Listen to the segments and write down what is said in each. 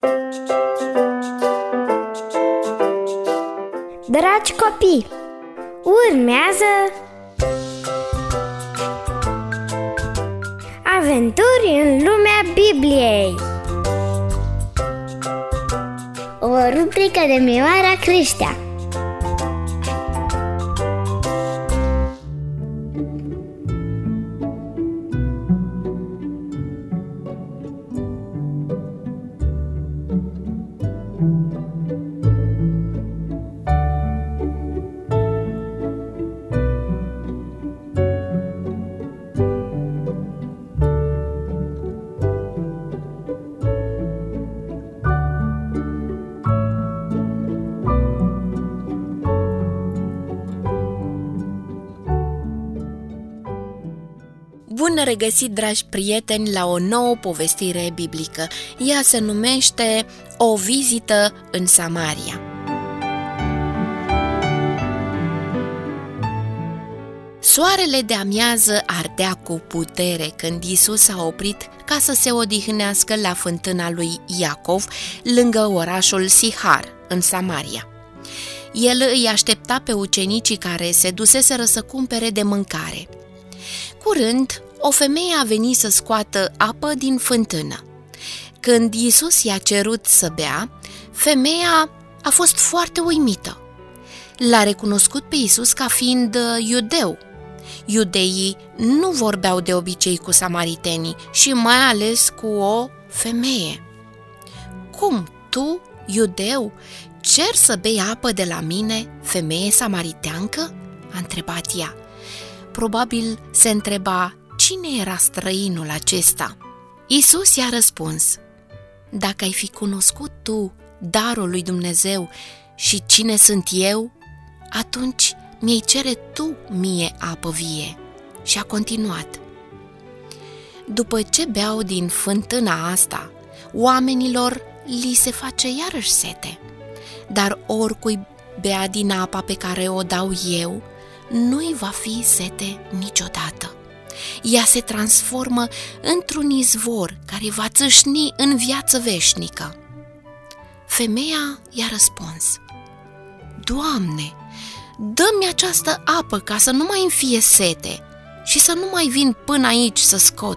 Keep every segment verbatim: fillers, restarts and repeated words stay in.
Dragi copii, urmează Aventuri în lumea Bibliei, o rubrică de Mioara Creștea. Bun regăsit, dragi prieteni, la o nouă povestire biblică. Ea se numește O vizită în Samaria. Soarele de amiază ardea cu putere când Iisus s-a oprit ca să se odihnească la fântâna lui Iacov, lângă orașul Sihar, în Samaria. El îi aștepta pe ucenicii care se duseseră să cumpere de mâncare. Curând, o femeie a venit să scoată apă din fântână. Când Iisus i-a cerut să bea, femeia a fost foarte uimită. L-a recunoscut pe Iisus ca fiind iudeu. Iudeii nu vorbeau de obicei cu samaritenii și mai ales cu o femeie. Cum, tu, iudeu, cer să bei apă de la mine, femeie samariteancă? A întrebat ea. Probabil se întreba cine era străinul acesta. Iisus i-a răspuns: dacă ai fi cunoscut tu darul lui Dumnezeu și cine sunt eu, atunci mi-ai cere tu mie apă vie. Și a continuat: după ce beau din fântâna asta, oamenilor li se face iarăși sete, dar oricui bea din apa pe care o dau eu, nu-i va fi sete niciodată. Ea se transformă într-un izvor care va țâșni în viață veșnică. Femeia i-a răspuns: Doamne, dă-mi această apă ca să nu mai îmi fie sete și să nu mai vin până aici să scot.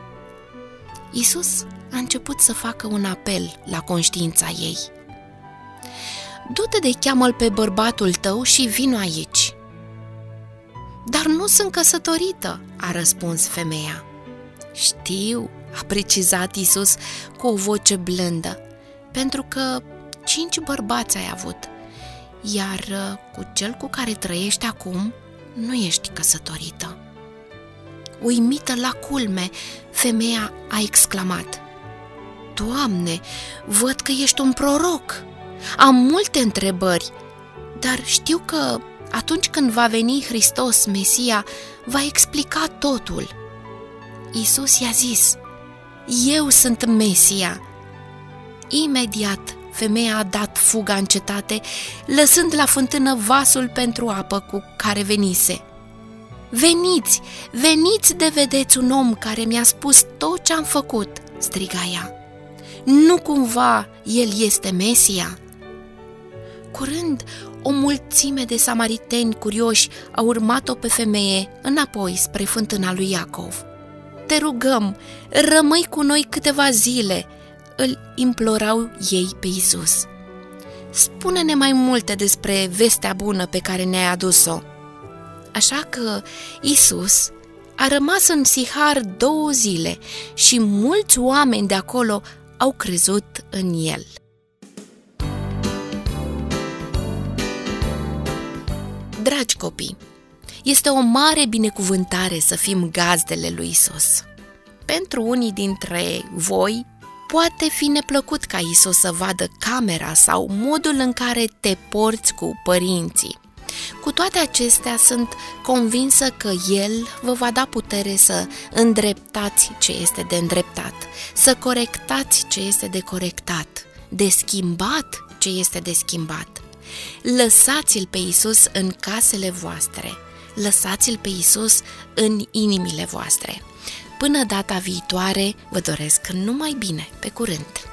Iisus a început să facă un apel la conștiința ei. Du-te de cheamă-l pe bărbatul tău și vino aici. Dar nu sunt căsătorită, a răspuns femeia. Știu, a precizat Iisus cu o voce blândă, pentru că cinci bărbați ai avut, iar cu cel cu care trăiești acum nu ești căsătorită. Uimită la culme, femeia a exclamat: Doamne, văd că ești un proroc. Am multe întrebări, dar știu că atunci când va veni Hristos, Mesia, va explica totul. Iisus i-a zis: eu sunt Mesia. Imediat, femeia a dat fuga în cetate, lăsând la fântână vasul pentru apă cu care venise. Veniți, veniți de vedeți un om care mi-a spus tot ce am făcut, striga ea. Nu cumva el este Mesia? Curând, o mulțime de samariteni curioși au urmat-o pe femeie înapoi spre fântâna lui Iacov. Te rugăm, rămâi cu noi câteva zile, îl implorau ei pe Iisus. Spune-ne mai multe despre vestea bună pe care ne-ai adus-o. Așa că Iisus a rămas în Sihar două zile și mulți oameni de acolo au crezut în el. Dragi copii, este o mare binecuvântare să fim gazdele lui Iisus. Pentru unii dintre voi, poate fi neplăcut ca Iisus să vadă camera sau modul în care te porți cu părinții. Cu toate acestea, sunt convinsă că El vă va da putere să îndreptați ce este de îndreptat, să corectați ce este de corectat, de schimbat ce este de schimbat. Lăsați-L pe Iisus în casele voastre, lăsați-L pe Iisus în inimile voastre. Până data viitoare, vă doresc numai bine, pe curând!